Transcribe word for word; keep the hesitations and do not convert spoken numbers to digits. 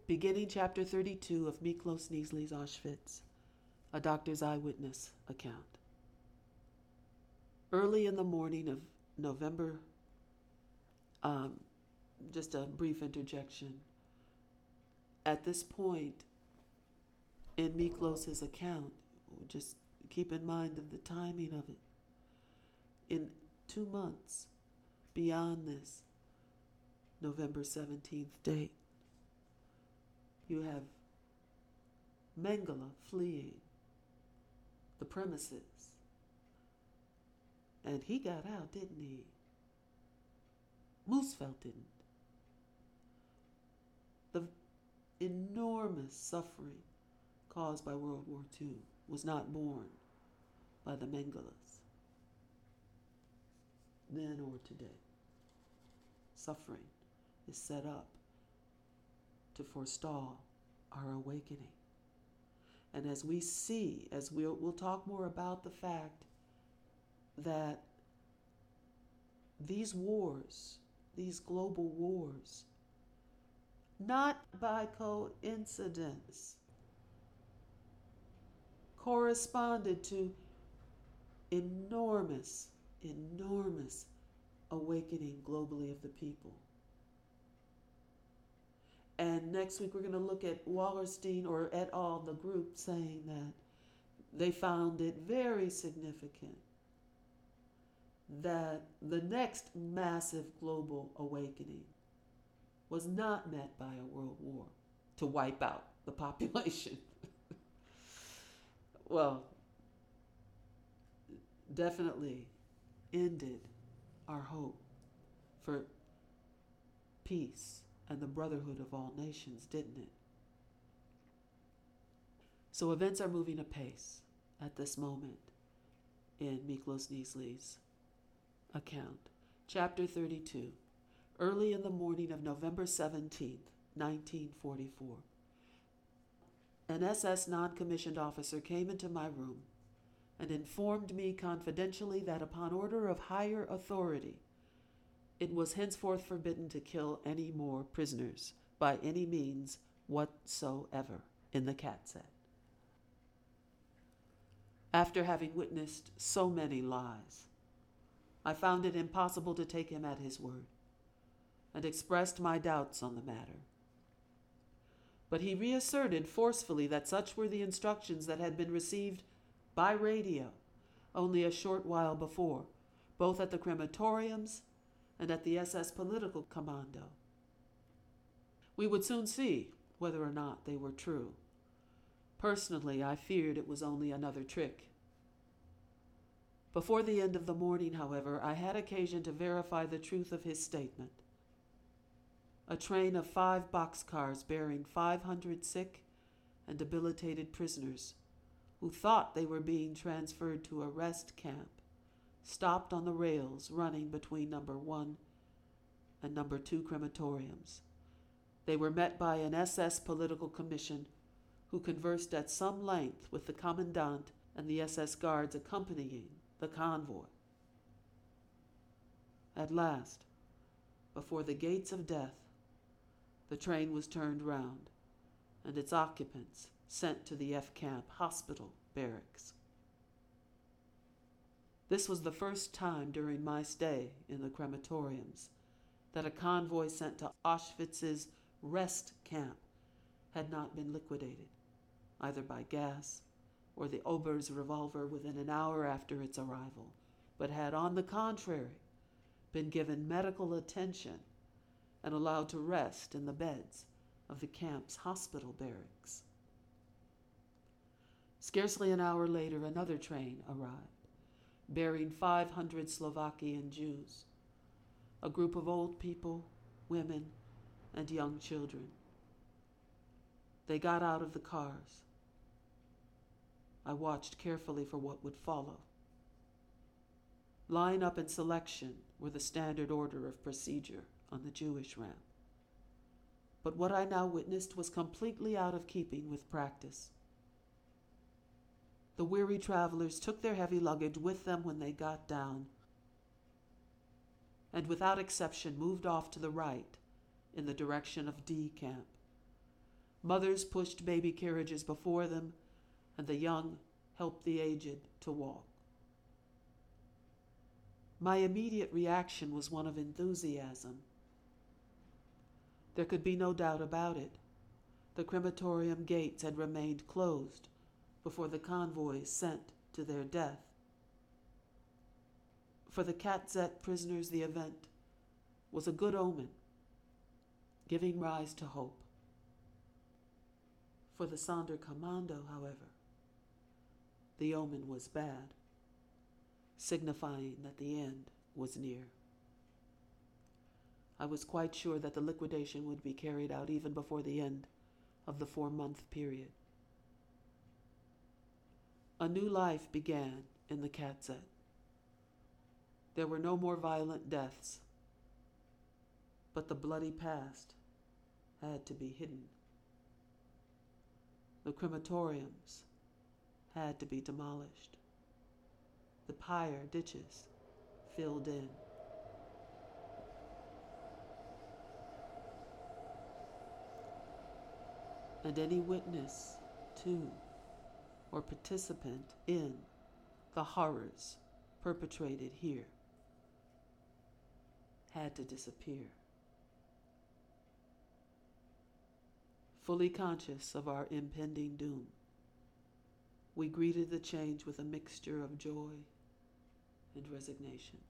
Beginning chapter thirty-two of Miklos Niezhly's Auschwitz, a doctor's eyewitness account. Early in the morning of November, um, just a brief interjection. At this point in Miklos's account, just keep in mind of the timing of it. In two months beyond this November seventeenth date, you have Mengele fleeing the premises. And he got out, didn't he? Moosfeld didn't. The enormous suffering caused by World War Two was not borne by the Mengeles, then or today. Suffering is set up to forestall our awakening. And as we see, as we'll, we'll talk more about the fact that these wars, these global wars, not by coincidence, corresponded to enormous, enormous awakening globally of the people. And next week we're going to look at Wallerstein or et al., the group, saying that they found it very significant that the next massive global awakening was not met by a world war to wipe out the population. Well, definitely ended our hope for peace and the brotherhood of all nations, didn't it? So events are moving apace at this moment in Miklos Niezhly's account. Chapter thirty-two. Early in the morning of November seventeenth, nineteen forty-four, an S S non-commissioned officer came into my room and informed me confidentially that upon order of higher authority, it was henceforth forbidden to kill any more prisoners by any means whatsoever in the K Z. After having witnessed so many lies, I found it impossible to take him at his word and expressed my doubts on the matter. But he reasserted forcefully that such were the instructions that had been received by radio only a short while before, both at the crematoriums and at the S S Political Commando. We would soon see whether or not they were true. Personally, I feared it was only another trick. Before the end of the morning, however, I had occasion to verify the truth of his statement. A train of five boxcars bearing five hundred sick and debilitated prisoners who thought they were being transferred to a rest camp stopped on the rails running between number one and number two crematoriums. They were met by an S S political commission who conversed at some length with the commandant and the S S guards accompanying the convoy. At last, before the gates of death, the train was turned round and its occupants sent to the F Camp hospital barracks. This was the first time during my stay in the crematoriums that a convoy sent to Auschwitz's rest camp had not been liquidated, either by gas or the Ober's revolver within an hour after its arrival, but had, on the contrary, been given medical attention and allowed to rest in the beds of the camp's hospital barracks. Scarcely an hour later, another train arrived, bearing five hundred Slovakian Jews, a group of old people, women, and young children. They got out of the cars. I watched carefully for what would follow. Line up in selection were the standard order of procedure on the Jewish ramp. But what I now witnessed was completely out of keeping with practice. The weary travelers took their heavy luggage with them when they got down, and without exception moved off to the right in the direction of D Camp. Mothers pushed baby carriages before them, and the young helped the aged to walk. My immediate reaction was one of enthusiasm. There could be no doubt about it. The crematorium gates had remained closed before the convoys sent to their death. For the Katzet prisoners, the event was a good omen, giving rise to hope. For the Sonderkommando, however, the omen was bad, signifying that the end was near. I was quite sure that the liquidation would be carried out even before the end of the four-month period. A new life began in the Katzet. There were no more violent deaths, but the bloody past had to be hidden. The crematoriums had to be demolished. The pyre ditches filled in. And any witness to or participant in the horrors perpetrated here had to disappear. Fully conscious of our impending doom, we greeted the change with a mixture of joy and resignation.